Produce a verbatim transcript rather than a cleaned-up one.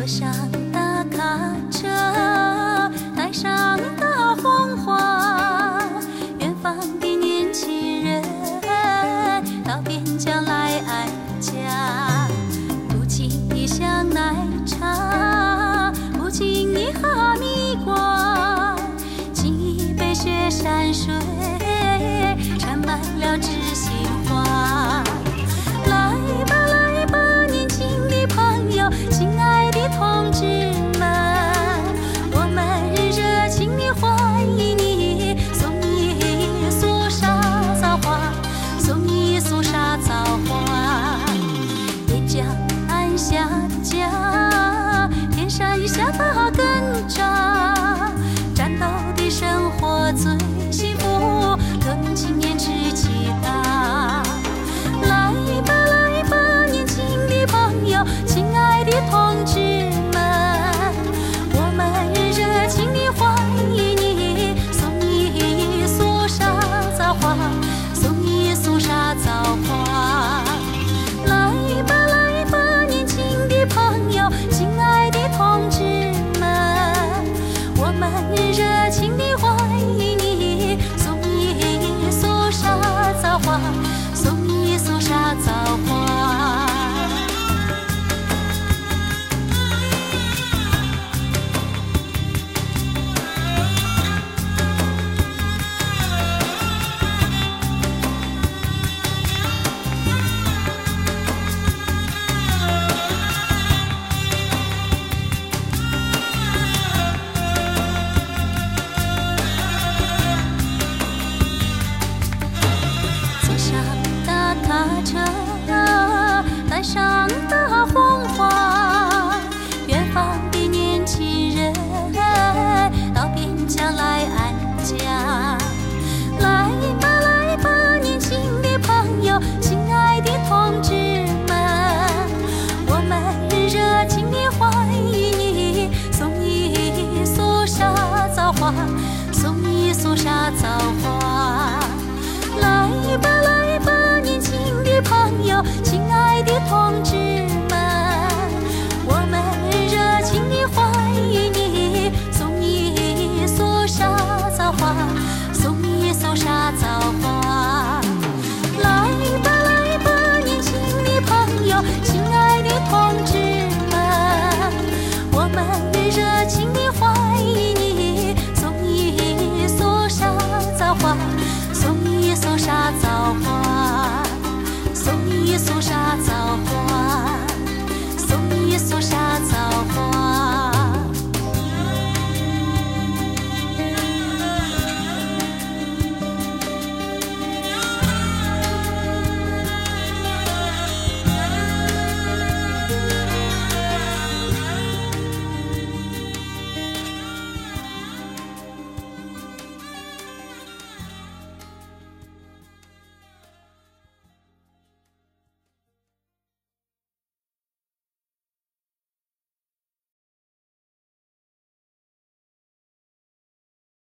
上大卡车，带上大红花，远方的年轻人到边疆来安家。不经意香奶茶，不经意哈密瓜，经一杯雪山水，沾满了知心话。来吧来吧，年轻的朋友，亲爱的同志们，我们热情地欢迎你，送你一束沙枣花，送你一束沙枣花。边疆安下家。